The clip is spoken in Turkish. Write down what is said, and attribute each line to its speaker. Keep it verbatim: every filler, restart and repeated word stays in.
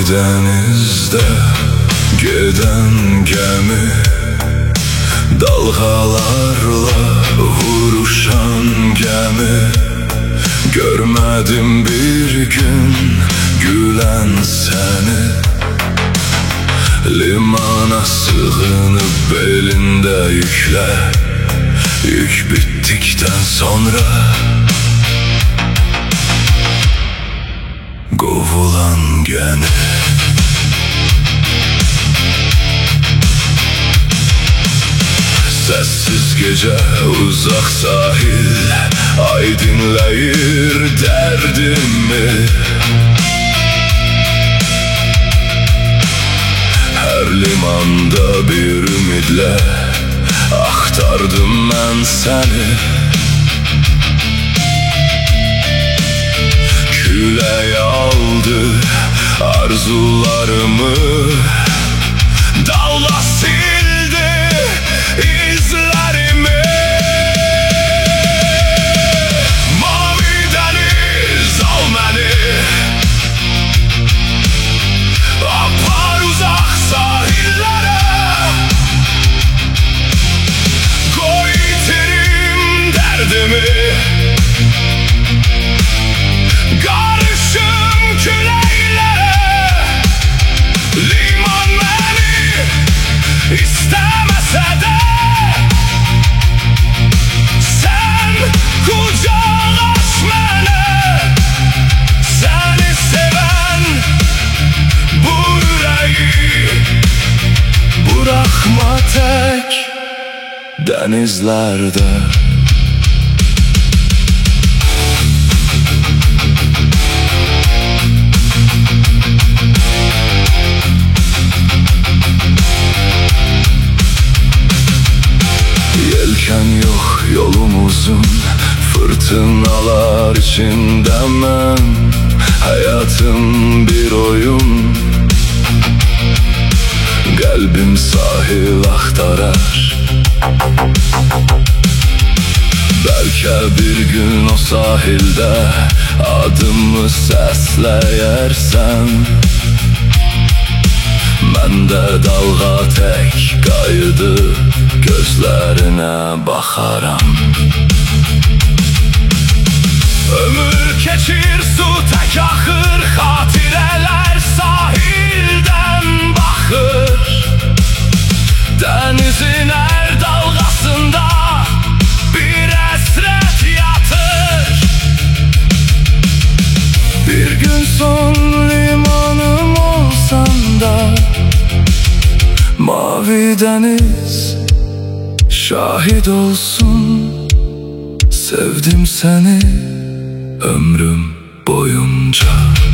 Speaker 1: denizde giden gemi, dalgalarla vuruşan gemi. Görmedim bir gün gülen seni. Limana sığınıp belinde yükle, yük bittikten sonra kovulan gene. Sessiz gece, uzak sahil, ay dinleyir derdimi. Her limanda bir ümidle aktardım ben seni. Küley aldı arzularımı, dağla sildi izlerimi. Mavi deniz al beni, apar uzak sahillere. Koy itirim derdimi, karışım küleylere. Liman beni istemese de sen kucak aç beni. Seni seven bu yüreği bırakma tek denizlerde. Yelken yok yolumuzun, fırtınalar içinde ben. Hayatım bir oyun, kalbim sahil aktarar. Belki bir gün o sahilde adımı sesleyersen, ben de dalga tek kaydı gözlerine bakaram. Ömür keçir su tek axır, xatireler sahilden baxır. Denizin her dalgasında bir esret yatır. Bir gün son limanım olsan da, mavi deniz şahit olsun. Sevdim seni ömrüm boyunca.